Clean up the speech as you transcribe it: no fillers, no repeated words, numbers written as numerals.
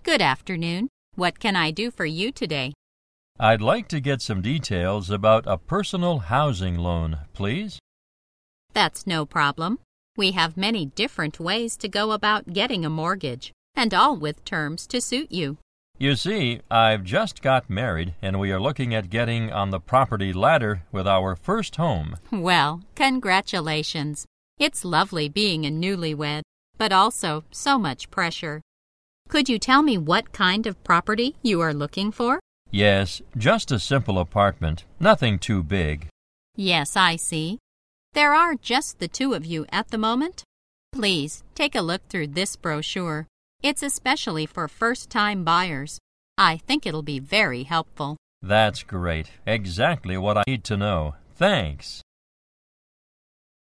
Good afternoon. What can I do for you today? I'd like to get some details about a personal housing loan, please. That's no problem. We have many different ways to go about getting a mortgage, and all with terms to suit you. You see, I've just got married, and we are looking at getting on the property ladder with our first home. Well, congratulations. It's lovely being a newlywed, but also so much pressure. Could you tell me what kind of property you are looking for? Yes, just a simple apartment, nothing too big. Yes, I see. There are just the two of you at the moment. Please take a look through this brochure. It's especially for first-time buyers. I think it'll be very helpful. That's great. Exactly what I need to know. Thanks.